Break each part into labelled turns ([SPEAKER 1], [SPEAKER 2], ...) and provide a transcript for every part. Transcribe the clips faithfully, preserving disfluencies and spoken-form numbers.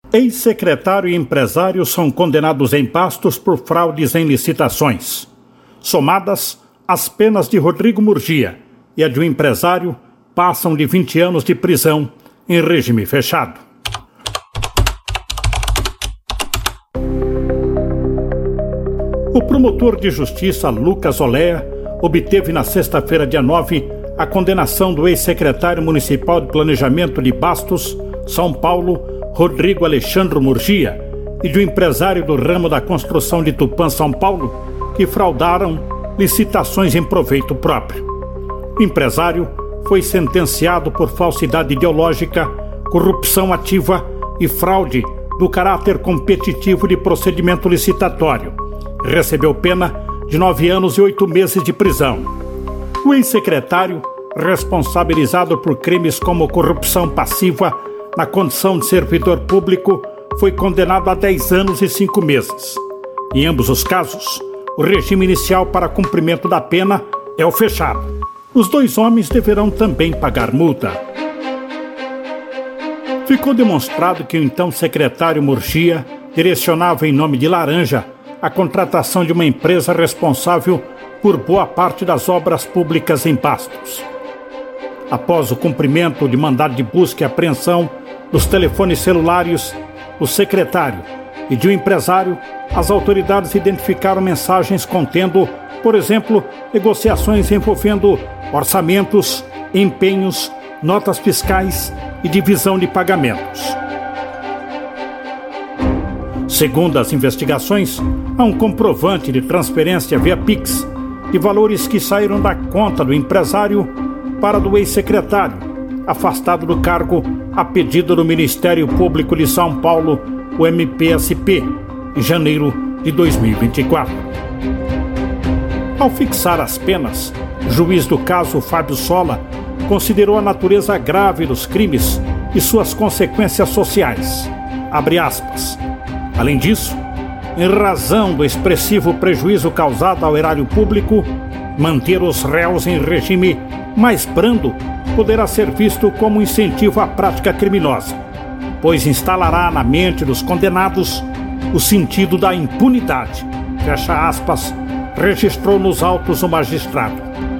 [SPEAKER 1] Ex-secretário e empresário são condenados em Bastos por fraudes em licitações. Somadas, as penas de Rodrigo Murgia e a de um empresário passam de vinte anos de prisão em regime fechado. O promotor de justiça Lucas Olea obteve na sexta-feira, dia nove, a condenação do ex-secretário municipal de Planejamento de Bastos, São Paulo, Rodrigo Alexandre Murgia, e de um empresário do ramo da construção de Tupã, São Paulo, que fraudaram licitações em proveito próprio. O empresário foi sentenciado por falsidade ideológica, corrupção ativa e fraude do caráter competitivo de procedimento licitatório. Recebeu pena de nove anos e oito meses de prisão. O ex-secretário, responsabilizado por crimes como corrupção passiva na condição de servidor público, foi condenado a dez anos e cinco meses. Em ambos os casos, o regime inicial para cumprimento da pena é o fechado. Os dois homens deverão também pagar multa. Ficou demonstrado que o então secretário Murgia direcionava em nome de Laranja a contratação de uma empresa responsável por boa parte das obras públicas em Bastos. Após o cumprimento de mandado de busca e apreensão dos telefones celulares do secretário e de um empresário, as autoridades identificaram mensagens contendo, por exemplo, negociações envolvendo orçamentos, empenhos, notas fiscais e divisão de pagamentos. Segundo as investigações, há um comprovante de transferência via Pix de valores que saíram da conta do empresário para do ex-secretário, afastado do cargo a pedido do Ministério Público de São Paulo, o M P S P, em janeiro de dois mil e vinte e quatro. Ao fixar as penas, o juiz do caso, Fábio Sola, considerou a natureza grave dos crimes e suas consequências sociais. Abre aspas. Além disso, em razão do expressivo prejuízo causado ao erário público, manter os réus em regime mais brando poderá ser visto como incentivo à prática criminosa, pois instalará na mente dos condenados o sentido da impunidade, fecha aspas, registrou nos autos o magistrado.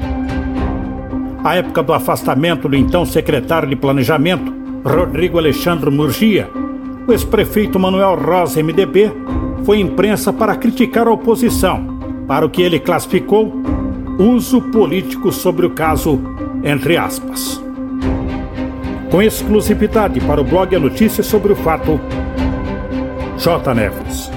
[SPEAKER 1] À época do afastamento do então secretário de Planejamento, Rodrigo Alexandre Murgia, o ex-prefeito Manuel Rosa, M D B, foi à imprensa para criticar a oposição, para o que ele classificou uso político sobre o caso, entre aspas. Com exclusividade para o blog A Notícia sobre o Fato, J. Neves.